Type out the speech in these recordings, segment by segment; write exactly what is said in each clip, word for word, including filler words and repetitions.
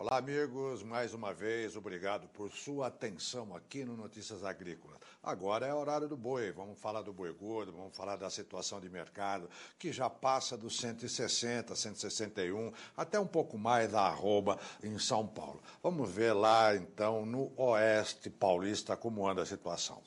Olá, amigos. Mais uma vez, obrigado por sua atenção aqui no Notícias Agrícolas. Agora é horário do boi. Vamos falar do boi gordo, vamos falar da situação de mercado, que já passa dos cento e sessenta, cento e sessenta e um, até um pouco mais da arroba em São Paulo. Vamos ver lá, então, no Oeste Paulista, como anda a situação.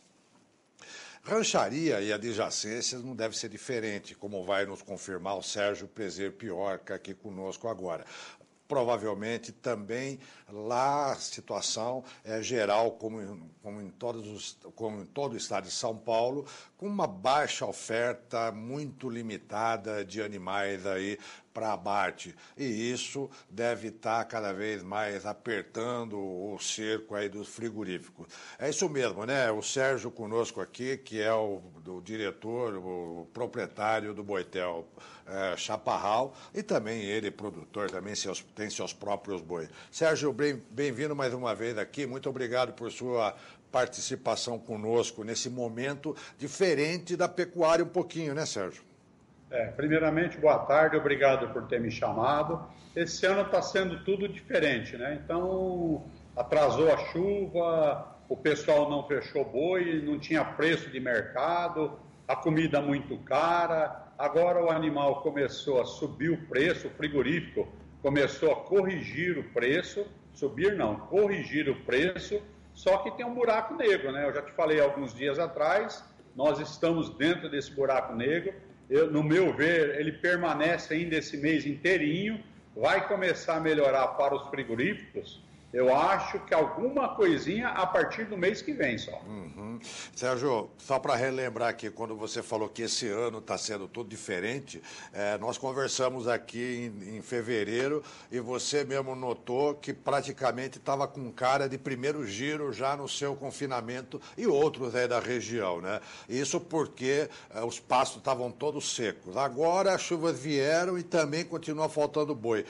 Rancharia e adjacências não deve ser diferente, como vai nos confirmar o Sérgio Peser Piorca aqui conosco agora. Provavelmente também lá a situação é geral, como em, como, em todos os, como em todo o estado de São Paulo, com uma baixa oferta muito limitada de animais aí para abate. E isso deve estar cada vez mais apertando o cerco aí dos frigoríficos. É isso mesmo, né? O Sérgio conosco aqui, que é o, o diretor, o proprietário do Boitel é, Chaparral, e também ele, produtor, também seus, tem seus próprios bois. Sérgio, bem, bem-vindo mais uma vez aqui. Muito obrigado por sua participação conosco nesse momento diferente da pecuária um pouquinho, né, Sérgio? É, primeiramente, boa tarde, obrigado por ter me chamado. Esse ano está sendo tudo diferente, né? Então, atrasou a chuva, o pessoal não fechou boi, não tinha preço de mercado, a comida muito cara. Agora o animal começou a subir o preço, o frigorífico começou a corrigir o preço, subir não, corrigir o preço, só que tem um buraco negro, né? Eu já te falei alguns dias atrás, nós estamos dentro desse buraco negro. Eu, no meu ver, ele permanece ainda esse mês inteirinho, vai começar a melhorar para os frigoríficos. Eu acho que alguma coisinha a partir do mês que vem só. Uhum. Sérgio, só para relembrar aqui, quando você falou que esse ano está sendo tudo diferente, é, nós conversamos aqui em, em fevereiro e você mesmo notou que praticamente estava com cara de primeiro giro já no seu confinamento e outros aí da região, né? Isso porque é, os pastos estavam todos secos. Agora as chuvas vieram e também continua faltando boi.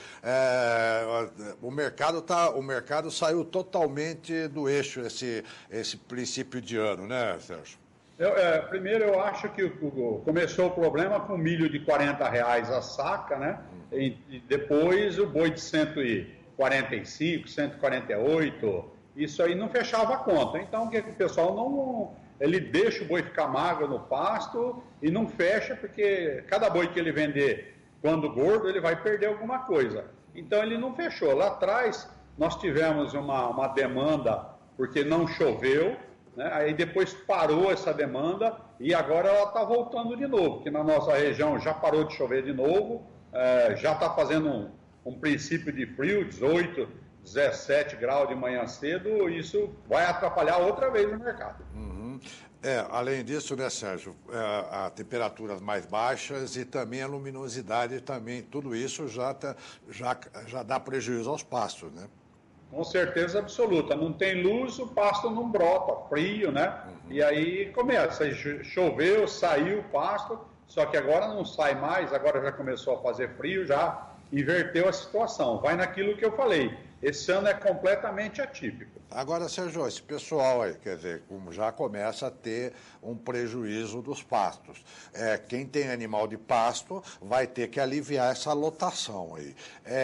É, o mercado está... O mercado saiu totalmente do eixo esse, esse princípio de ano, né, Sérgio? Eu, é, primeiro, eu acho que o, o, começou o problema com milho de quarenta reais a saca, né? E, e depois o boi de cento e quarenta e cinco, cento e quarenta e oito, isso aí não fechava a conta. Então, o que, que o pessoal não... Ele deixa o boi ficar magro no pasto e não fecha, porque cada boi que ele vender, quando gordo, ele vai perder alguma coisa. Então, ele não fechou. Lá atrás... Nós tivemos uma, uma demanda porque não choveu, né? Aí depois parou essa demanda e agora ela está voltando de novo, que na nossa região já parou de chover de novo, é, já está fazendo um, um princípio de frio, dezoito, dezessete graus de manhã cedo, isso vai atrapalhar outra vez o mercado. Uhum. É, além disso, né, Sérgio, é, a temperaturas mais baixas e também a luminosidade, também, tudo isso já, tá, já, já dá prejuízo aos pastos, né? Com certeza absoluta. Não tem luz, o pasto não brota, frio, né? Uhum. E aí começa, choveu, saiu o pasto, só que agora não sai mais, agora já começou a fazer frio, já inverteu a situação. Vai naquilo que eu falei. Esse ano é completamente atípico. Agora, Sérgio, esse pessoal aí, quer dizer, como já começa a ter um prejuízo dos pastos. É, quem tem animal de pasto vai ter que aliviar essa lotação aí.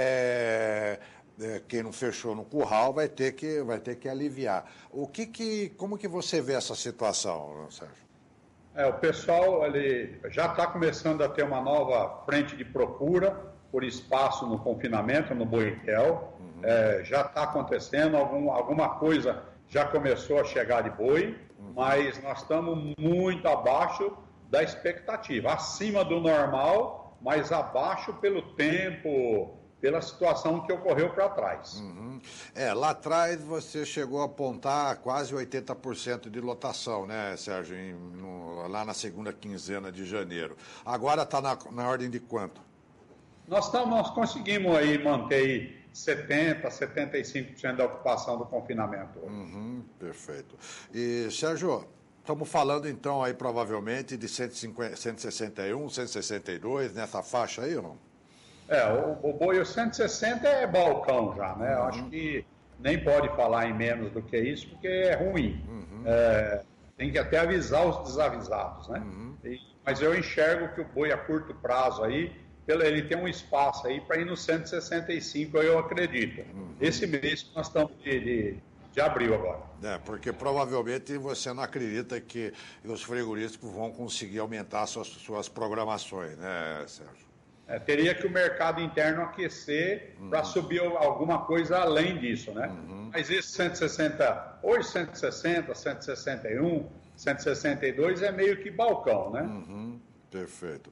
É... Quem não fechou no curral vai ter que, vai ter que aliviar. O que que, como que você vê essa situação, Sérgio? É, o pessoal ele já está começando a ter uma nova frente de procura por espaço no confinamento, no Boitel. Uhum. É, já está acontecendo, algum, alguma coisa já começou a chegar de boi, uhum. Mas nós estamos muito abaixo da expectativa, acima do normal, mas abaixo pelo tempo... pela situação que ocorreu para trás. Uhum. É, lá atrás você chegou a apontar quase oitenta por cento de lotação, né, Sérgio, em, no, lá na segunda quinzena de janeiro. Agora está na, na ordem de quanto? Nós, tamo, nós conseguimos aí manter setenta por cento, setenta e cinco por cento da ocupação do confinamento. Uhum, perfeito. E, Sérgio, estamos falando então aí provavelmente de cento e cinquenta, cento e sessenta e um, cento e sessenta e dois, nessa faixa aí ou não? É, o, o boi o cento e sessenta é balcão já, né? Uhum. Eu acho que nem pode falar em menos do que isso, porque é ruim. Uhum. É, tem que até avisar os desavisados, né? Uhum. E, mas eu enxergo que o boi a curto prazo aí, ele tem um espaço aí para ir no cento e sessenta e cinco, eu acredito. Uhum. Esse mês que nós estamos de, de, de abril agora. É, porque provavelmente você não acredita que os frigoríficos vão conseguir aumentar suas, suas programações, né, Sérgio? É, teria que o mercado interno aquecer uhum. para subir alguma coisa além disso, né? Uhum. Mas esse cento e sessenta, hoje cento e sessenta, cento e sessenta e um, cento e sessenta e dois é meio que balcão, né? Uhum. Perfeito.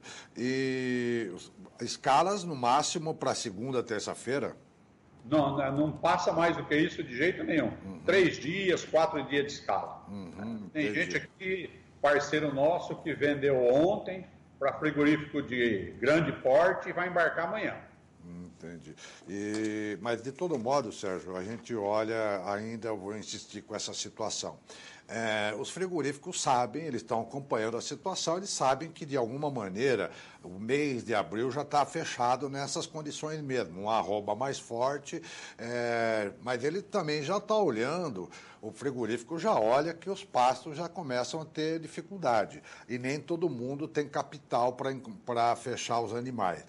E escalas no máximo para segunda, terça-feira? Não, não passa mais do que isso de jeito nenhum. Uhum. Três dias, quatro dias de escala. Uhum, Tem entendi. gente aqui, parceiro nosso, que vendeu ontem para frigorífico de grande porte e vai embarcar amanhã. Entendi. E, mas, de todo modo, Sérgio, a gente olha, ainda eu vou insistir com essa situação. É, os frigoríficos sabem, eles estão acompanhando a situação, eles sabem que, de alguma maneira, o mês de abril já está fechado nessas condições mesmo, um arroba mais forte, é, mas ele também já está olhando, o frigorífico já olha que os pastos já começam a ter dificuldade, e nem todo mundo tem capital para fechar os animais.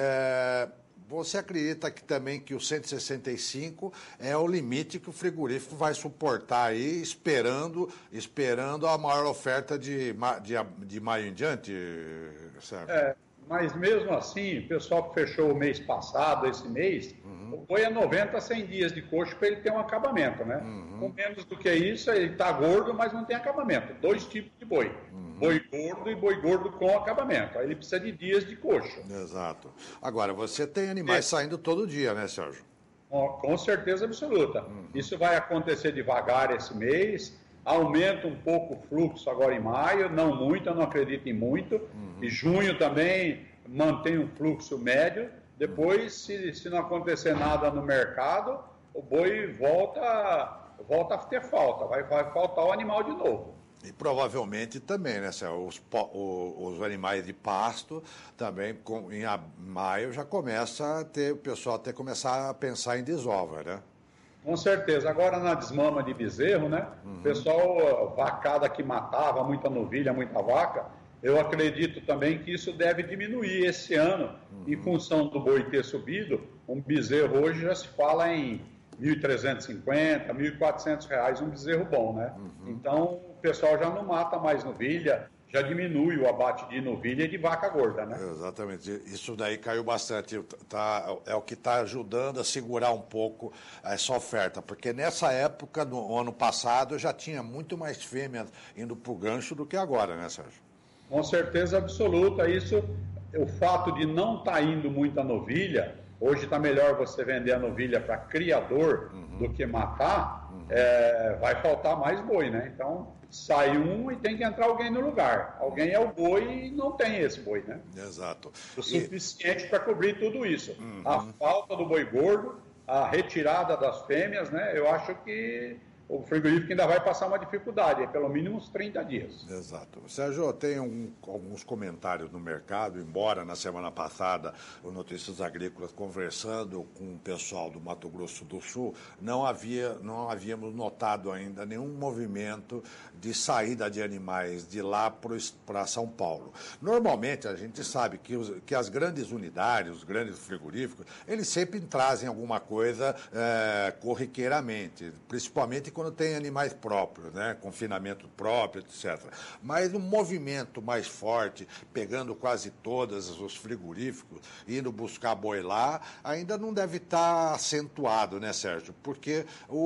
É, Você acredita que também que o cento e sessenta e cinco é o limite que o frigorífico vai suportar aí, esperando, esperando a maior oferta de, de, de maio em diante, Sérgio? É, mas mesmo assim, o pessoal que fechou o mês passado, esse mês, uhum. o boi é noventa a cem dias de coxo para ele ter um acabamento, né? Uhum. Com menos do que isso, ele está gordo, mas não tem acabamento. Dois tipos de boi. Uhum. Boi gordo e boi gordo com acabamento. Aí ele precisa de dias de coxo. Exato. Agora, você tem animais é. saindo todo dia, né, Sérgio? Com certeza absoluta. Uhum. Isso vai acontecer devagar esse mês. Aumenta um pouco o fluxo agora em maio, não muito, eu não acredito em muito. Uhum. E junho também mantém um fluxo médio. Depois, se, se não acontecer nada no mercado, o boi volta, volta a ter falta. Vai, vai faltar o animal de novo. E provavelmente também, né, Sérgio? Os, os animais de pasto também, com, em maio, já começa a ter, o pessoal até começar a pensar em desova, né? Com certeza. Agora na desmama de bezerro, né? Uhum. O pessoal, vacada que matava, muita novilha, muita vaca, eu acredito também que isso deve diminuir esse ano, uhum. em função do boi ter subido. Um bezerro hoje já se fala em mil e trezentos e cinquenta, mil e quatrocentos reais um bezerro bom, né? Uhum. Então, o pessoal já não mata mais novilha, já diminui o abate de novilha e de vaca gorda, né? Exatamente. Isso daí caiu bastante. Tá, é o que está ajudando a segurar um pouco essa oferta, porque nessa época, no ano passado, já tinha muito mais fêmeas indo para o gancho do que agora, né, Sérgio? Com certeza absoluta. Isso, o fato de não estar tá indo muita novilha, hoje está melhor você vender a novilha para criador uhum. do que matar, uhum. é, vai faltar mais boi, né? Então, sai um e tem que entrar alguém no lugar. Alguém é o boi e não tem esse boi, né? Exato. O suficiente e... para cobrir tudo isso. Uhum. A falta do boi gordo, a retirada das fêmeas, né? Eu acho que o frigorífico ainda vai passar uma dificuldade, é pelo mínimo uns trinta dias. Exato. Sérgio, tem um, alguns comentários no mercado, embora na semana passada o Notícias Agrícolas, conversando com o pessoal do Mato Grosso do Sul, não, havia, não havíamos notado ainda nenhum movimento de saída de animais de lá para São Paulo. Normalmente a gente sabe que, os, que as grandes unidades, os grandes frigoríficos, eles sempre trazem alguma coisa é, corriqueiramente, principalmente quando tem animais próprios, né? Confinamento próprio, etcétera. Mas um movimento mais forte, pegando quase todos os frigoríficos, indo buscar boi lá, ainda não deve estar acentuado, né, Sérgio? Porque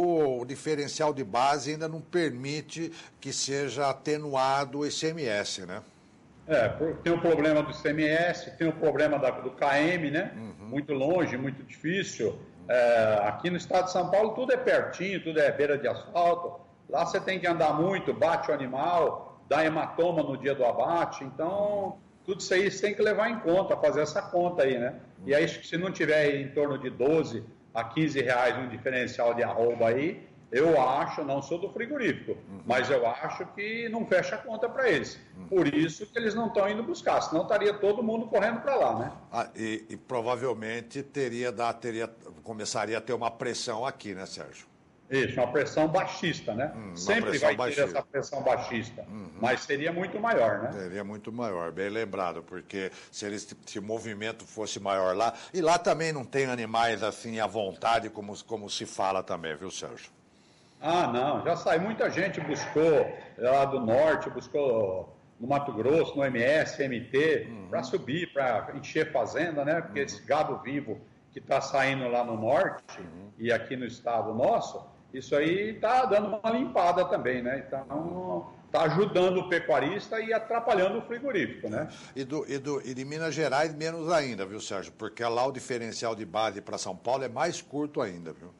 o diferencial de base ainda não permite que seja atenuado o I C M S, né? É, tem o problema do I C M S, tem o problema da, do K M, né? Uhum. Muito longe, muito difícil. É, aqui no estado de São Paulo tudo é pertinho, tudo é beira de asfalto. Lá você tem que andar muito, bate o animal, dá hematoma no dia do abate. Então, tudo isso aí você tem que levar em conta, fazer essa conta aí, né? E aí, se não tiver em torno de doze a quinze reais um diferencial de arroba aí, eu acho, não sou do frigorífico, uhum. mas eu acho que não fecha a conta para eles. Uhum. Por isso que eles não estão indo buscar, senão estaria todo mundo correndo para lá, né? Ah, e, e provavelmente teria, teria, começaria a ter uma pressão aqui, né, Sérgio? Isso, uma pressão baixista, né? Hum, Sempre vai baixista. ter essa pressão baixista, uhum. mas seria muito maior, né? Seria muito maior, bem lembrado, porque se, eles, se o movimento fosse maior lá, e lá também não tem animais assim à vontade, como, como se fala também, viu, Sérgio? Ah, não, já sai, muita gente buscou lá do norte, buscou no Mato Grosso, no M S, M T, uhum. para subir, para encher fazenda, né? Porque uhum. esse gado vivo que está saindo lá no norte uhum. e aqui no estado nosso, isso aí está dando uma limpada também, né? Então, está ajudando o pecuarista e atrapalhando o frigorífico, né? E, do, e, do, e de Minas Gerais menos ainda, viu, Sérgio? Porque lá o diferencial de base para São Paulo é mais curto ainda, viu?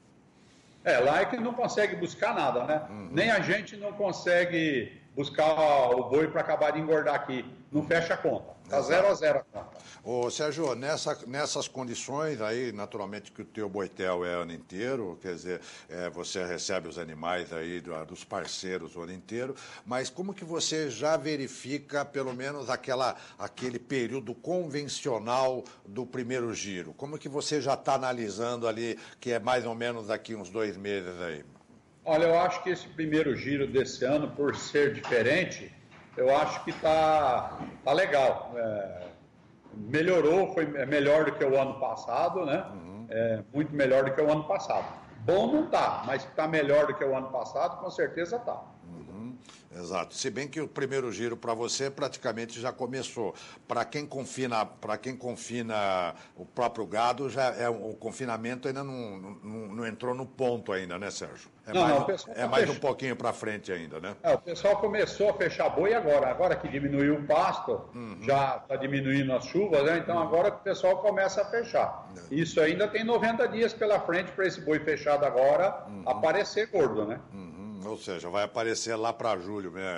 É, lá é que não consegue buscar nada, né? Uhum. Nem a gente não consegue buscar o boi para acabar de engordar aqui. Não fecha a conta. Está zero a zero a conta. Ô, Sérgio, nessa, nessas condições aí, naturalmente que o teu boitel é ano inteiro, quer dizer, é, você recebe os animais aí dos parceiros o ano inteiro, mas como que você já verifica pelo menos aquela, aquele período convencional do primeiro giro? Como que você já está analisando ali, que é mais ou menos daqui uns dois meses aí? Olha, eu acho que esse primeiro giro desse ano, por ser diferente, eu acho que está tá legal. É, melhorou, foi melhor do que o ano passado, né? Uhum. É, muito melhor do que o ano passado. Bom não está, mas está melhor do que o ano passado, com certeza está. Uhum. Exato. Se bem que o primeiro giro para você praticamente já começou. Para quem confina, para quem confina o próprio gado, já é o confinamento ainda não, não, não entrou no ponto ainda, né, Sérgio? É não, mais, não, o é mais um pouquinho para frente ainda, né? É, o pessoal começou a fechar boi agora. Agora que diminuiu o pasto, uhum. já está diminuindo as chuvas, né? Então uhum. agora o pessoal começa a fechar. Uhum. Isso ainda tem noventa dias pela frente para esse boi fechado agora uhum. aparecer gordo, né? Uhum. Ou seja, vai aparecer lá para julho, né?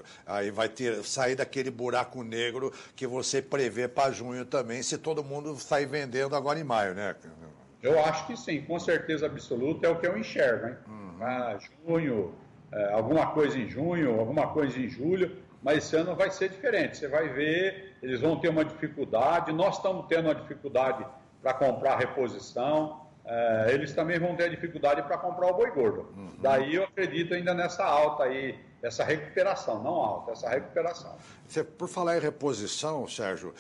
Aí vai ter, sair daquele buraco negro que você prevê para junho também, se todo mundo sair vendendo agora em maio, né? Eu acho que sim, com certeza absoluta é o que eu enxergo, hein? Uhum. Ah, junho, é, alguma coisa em junho, alguma coisa em julho, mas esse ano vai ser diferente. Você vai ver, eles vão ter uma dificuldade, nós estamos tendo uma dificuldade para comprar reposição, é, eles também vão ter dificuldade para comprar o boi gordo. Uhum. Daí eu acredito ainda nessa alta aí, essa recuperação, não alta, essa recuperação. Você, por falar em reposição, Sérgio,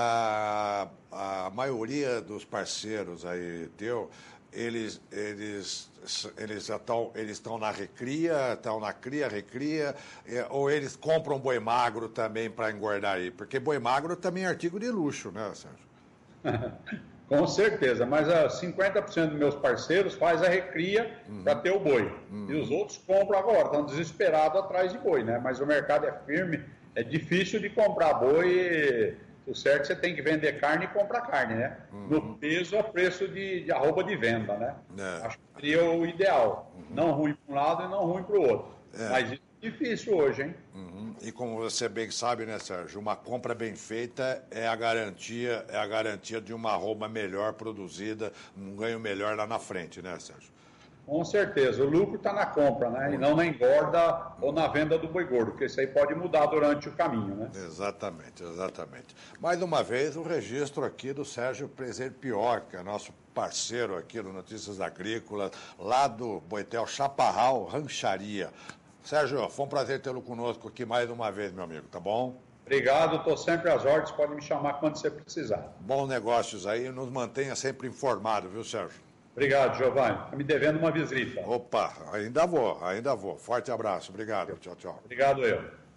a, a maioria dos parceiros aí teu, eles, eles, eles estão eles estão na recria, estão na cria, recria, ou eles compram boi magro também para engordar aí? Porque boi magro também é artigo de luxo, né, Sérgio? Com certeza, mas uh, cinquenta por cento dos meus parceiros faz a recria uhum. para ter o boi. Uhum. E os outros compram agora, estão desesperados atrás de boi, né? Mas o mercado é firme, é difícil de comprar boi. E, o certo, você tem que vender carne e comprar carne, né? Uhum. No peso a preço de, de arroba de venda, né? É. Acho que seria o ideal. Uhum. Não ruim para um lado e não ruim para o outro. É. Mas isso é difícil hoje, hein? Uhum. E como você bem sabe, né, Sérgio, uma compra bem feita é a garantia, é a garantia de uma arroba melhor produzida, um ganho melhor lá na frente, né, Sérgio? Com certeza, o lucro está na compra, né? E não na engorda ou na venda do boi gordo, porque isso aí pode mudar durante o caminho, né? Exatamente, exatamente. Mais uma vez, o registro aqui do Sérgio Preser Pior, que é nosso parceiro aqui no Notícias Agrícolas, lá do Boitel Chaparral Rancharia. Sérgio, foi um prazer tê-lo conosco aqui mais uma vez, meu amigo, tá bom? Obrigado, estou sempre às ordens, pode me chamar quando você precisar. Bons negócios aí, nos mantenha sempre informado, viu, Sérgio? Obrigado, Giovanni. Está me devendo uma visita. Opa, ainda vou, ainda vou. Forte abraço, obrigado. Tchau, tchau. Obrigado, eu.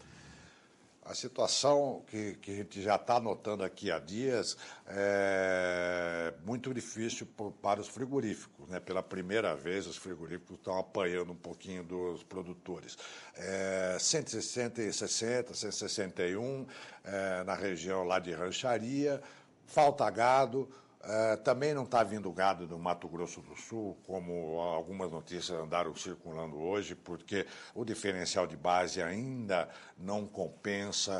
A situação que, que a gente já está notando aqui há dias é muito difícil para os frigoríficos, né? Pela primeira vez, os frigoríficos estão apanhando um pouquinho dos produtores. É, cento e sessenta, cento e sessenta e um é, na região lá de Rancharia, falta gado. Uh, também não está vindo gado do Mato Grosso do Sul, como algumas notícias andaram circulando hoje, porque o diferencial de base ainda não compensa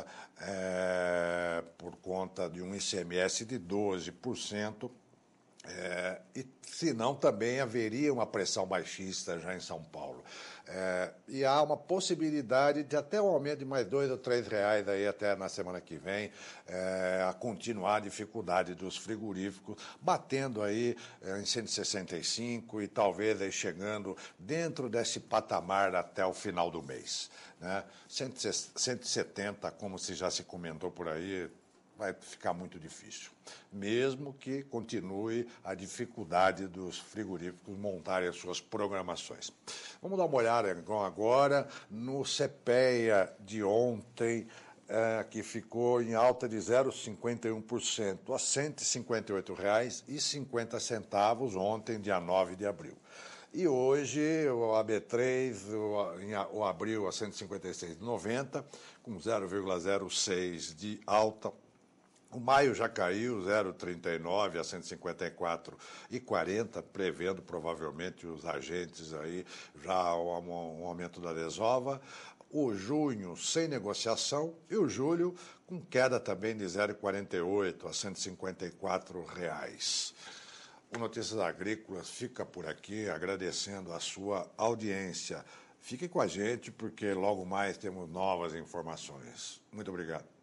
é, por conta de um I C M S de doze por cento. É, e senão também haveria uma pressão baixista já em São Paulo. É, e há uma possibilidade de até um aumento de mais dois ou três reais aí até na semana que vem, é, a continuar a dificuldade dos frigoríficos, batendo aí é, em cento e sessenta e cinco e talvez aí chegando dentro desse patamar até o final do mês, né? cento e setenta, como se já se comentou por aí, vai ficar muito difícil, mesmo que continue a dificuldade dos frigoríficos montarem as suas programações. Vamos dar uma olhada então, agora no CEPEA de ontem, é, que ficou em alta de zero vírgula cinquenta e um por cento, a cento e cinquenta e oito reais e cinquenta centavos ontem, dia nove de abril. E hoje o A B três, o, o abril a cento e cinquenta e seis reais e noventa centavos, com zero vírgula zero seis de alta. O maio já caiu zero vírgula trinta e nove a cento e cinquenta e quatro reais e quarenta centavos, prevendo provavelmente os agentes aí já um, um aumento da desova. O junho sem negociação e o julho com queda também de zero vírgula quarenta e oito a cento e cinquenta e quatro reais. O Notícias Agrícolas fica por aqui agradecendo a sua audiência. Fique com a gente porque logo mais temos novas informações. Muito obrigado.